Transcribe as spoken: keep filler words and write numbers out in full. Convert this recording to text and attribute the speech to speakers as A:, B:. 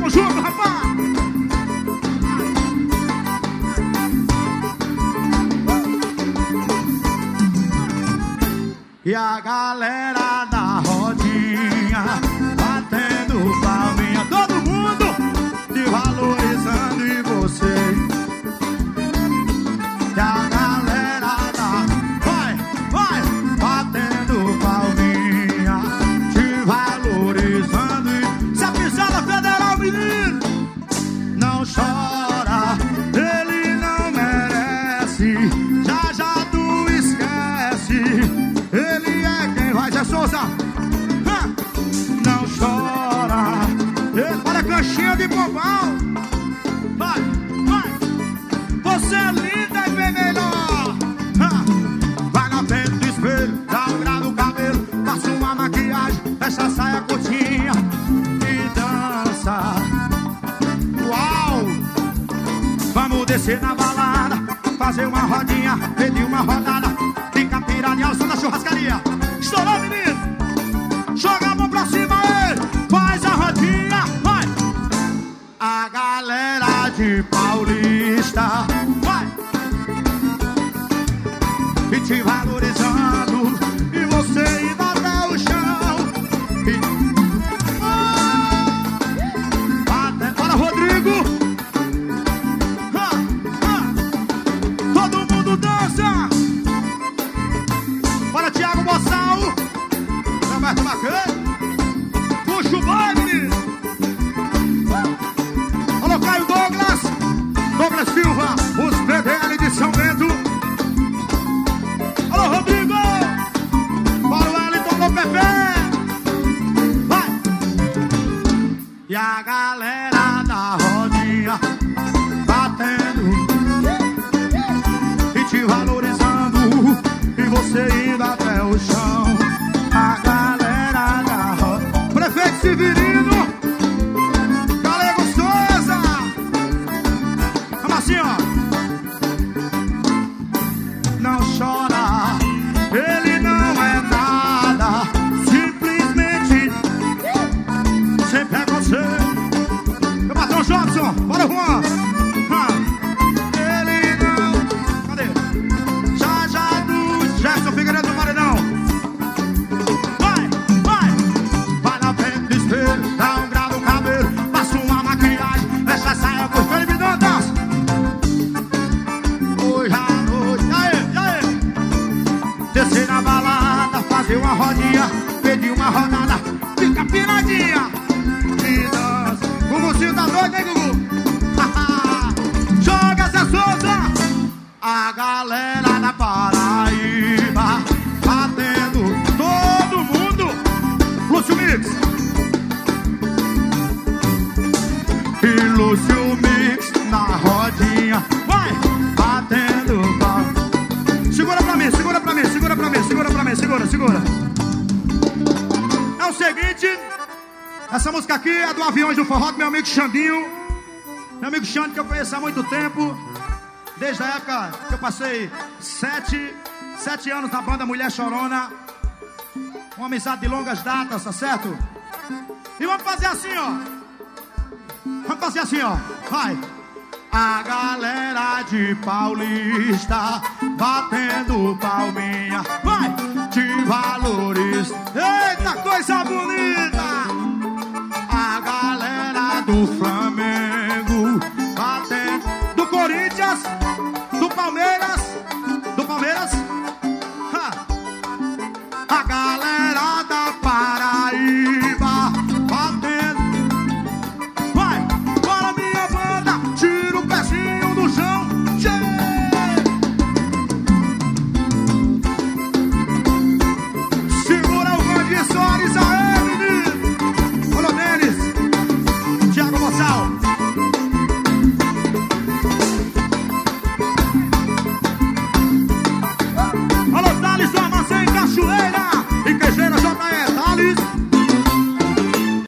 A: Tamo junto, rapaz. E a galera da rodinha batendo palminha, todo mundo te valorizando e você. E a galera da vai, vai, batendo palminha, te valorizando e se a pisada federal, menino, não chora, ele não merece, já já tu esquece. Ele é quem vai, Zé Souza. Ha! Não chora. Ele, olha a canchinha de bombal. Vai, vai. Você é linda e bem melhor. Ha! Vai na frente do espelho, dá um grau no cabelo, passa uma maquiagem, fecha a saia curtinha e dança. Uau! Vamos descer na balada, fazer uma rodinha, pedir uma rodada. Fica piranha, o som da churrascaria. Estourou, menino. Joga a mão pra cima, ele. Faz a rodinha, vai. A galera de Paulista vai. E te valorizando. E você indo até o chão. E... ah! Bora, Rodrigo. Ah, ah. Todo mundo dança. Bora, Thiago Bossal. Roberto Bacana. Puxa o baile. Alô, Caio Douglas. Douglas Silva. Os P D L de São Bento. Alô, Rodrigo. Bora, Wellington, alô, Pepe. Vai. E a galera da rodinha batendo e te valorizando. E você indo até o chão. A galera da roda. Prefeito Severino. Galego Souza. Vamos assim, ó. Não chora. Ele não é nada. Simplesmente sem preconceito. Meu patrão Jobson. Bora, Juan. Jefferson Figueiredo do Maranhão. Vai, vai. Vai na frente do espelho, dá um grau no cabelo, passa uma maquiagem, fecha a saia com Felipe Dantas. Hoje à noite, aê, aê. Descer na balada, fazer uma rodinha, pedir uma rodada, fica piradinha e dança. Guguzinho tá doido, hein, Gugu? Joga essa solta. A galera da Paraíba batendo todo mundo. Lúcio Mix. E Lúcio Mix na rodinha. Vai batendo pau. Segura pra mim, segura pra mim, segura pra mim, segura pra mim, segura, segura. É o seguinte, essa música aqui é do Aviões do Forró do meu amigo Xandinho. Meu amigo Xandinho que eu conheço há muito tempo. Desde a época que eu passei sete, sete anos na banda Mulher Chorona. Uma amizade de longas datas, tá certo? E vamos fazer assim, ó. Vamos fazer assim, ó. Vai. A galera de Paulista batendo palminha. Vai. Te valoriza. Eita, coisa bonita. A galera do Flamengo